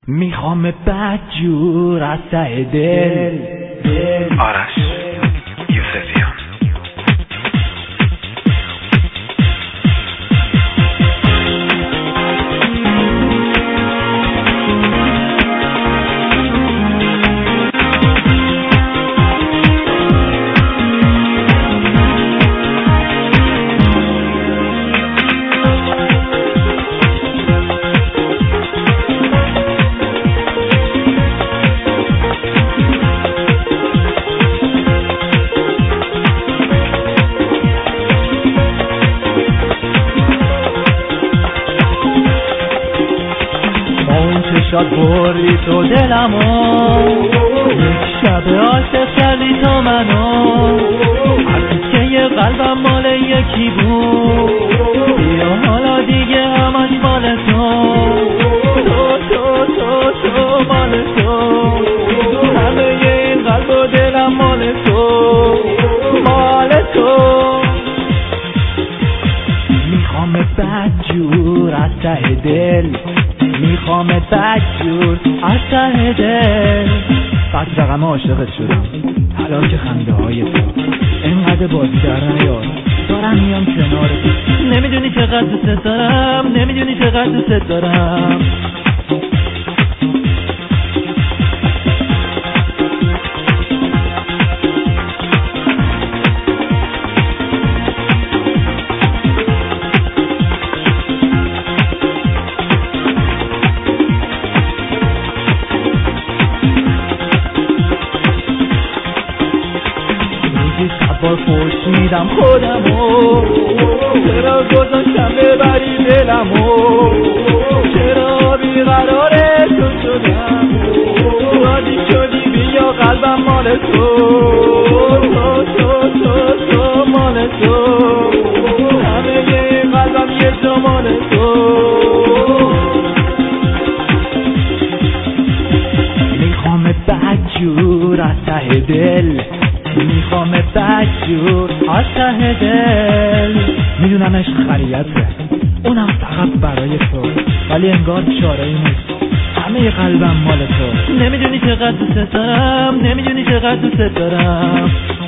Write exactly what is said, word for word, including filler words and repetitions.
میخوام بدجور از ته دل آرش یوسفیان. شاد بردی تو دلمو، یک شب عاشق کردی تو منو، از که یه قلبم مال یکی بود، بیا حالا دیگه همش مال تو، تو تو تو تو مال تو، همه این قلب و دلم مال تو، مال تو. میخوام بدجور از ته دل، میخوام بدجور از ته دل، فقط رقم عاشقت شدم، حالا که خنده های تو انقدر بازی در نیار، دارم میام کنار تو، نمیدونی چقدر دوست دارم، نمیدونی چقدر دوست دارم. بار پشت میدم خودمو، چرا گذاشتم ببری دلمو، چرا بیقرار تو شدم، راضی شدی بیا قلبم مال تو، تو تو تو تو مال تو، همه یه قلبم یه جا مال تو. میخوام بدجور از ته دل، میخوام بدجور از ته دل، میدونم عشق خریته اونم فقط برای تو، ولی انگار چاره‌ای نیست، همه قلبم مال تو، نمیدونی چقدر دوست دارم، نمیدونی چقدر دوست دارم.